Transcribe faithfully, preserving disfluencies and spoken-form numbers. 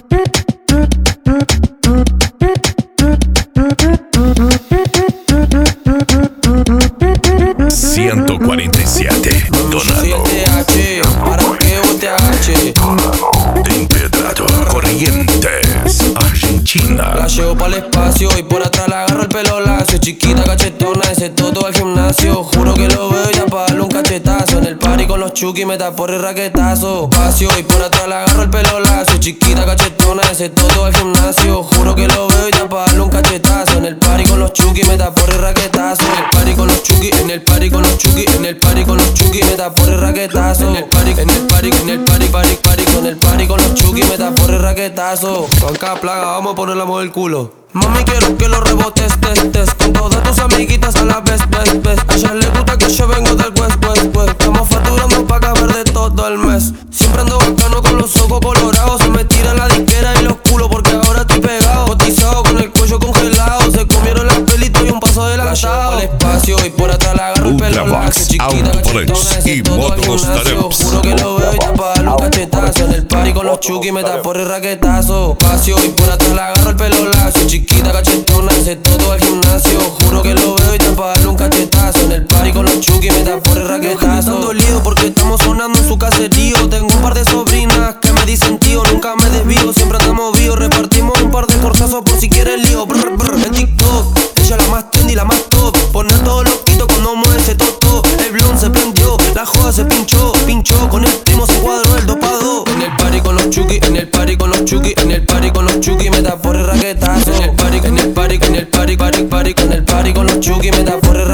ciento cuarenta y siete, Donado. siete H, para que vos te agaches. Empedrado, Corrientes, Argentina. La llevo pa'l espacio y por atrás la agarro el pelo lacio. Chiquita cachetona, ese toto al gimnasio. Juro que lo veo ya pa' darle un cachetazo. En el party con los chuki me tapo el raquetazo. Espacio y por atrás la agarro el pelo lacio. Chiquita cachetona, ese toto al gimnasio. Juro que lo veo ya pa' darle un cachetazo. En el party con los chuki me tapo el raquetazo. En el party con los chuki, en el party con los chuki, en el party con los chuki me tapo el raquetazo. En el party, en el party, en el party, party, party, con el party con los chuki me tapo el raquetazo. Con cada plaga vamos a poner la mujer el culo. Mami, quiero que lo rebotes, tes, tes. Con todas tus amiguitas a la vez, vez, vez. A ella le gusta que yo vengo del west, west, west. Estamos facturando pa' caber de todo el mes. Siempre ando bacano con los ojos colorados. Se me tira la disquera y los culos porque ahora estoy pegado. Cotizado con el cuello congelado. Se comieron las pelitos y un paso adelantado. Al espacio y por atrás la agarro el pelo lacio. Chiquita cachetona, ese todo al gimnasio. Juro que lo veo y ya pa' darle un cachetazo. En el party con los chuki me tapo el raquetazo. Espacio y por atrás la agarro el pelo lacio. Chiquita cachetona, ese todo al gimnasio. Juro que lo veo y te pa' darle un cachetazo. En el party con los chuki me tapo el raquetazo. Están dolidos porque estamos sonando en su caserío. Tengo un par de sobrinas que me dicen tío. Nunca me desvío, siempre andamos vivos. Repartimos un par de corsazos por si quieren lío. Brr, brr, en TikTok, ella la más trendy, la más top. Poner todo loquito cuando mueve ese toto. El blon se prendió, la joda se pinchó. Pinchó, con el primo se cuadró el dopado. En el party con los chuki, en el party con los chuki, en el party con los chuki me tapo el raquetazo. En el party, en el party, en el party, party, party, en el party con los chuki me tapo el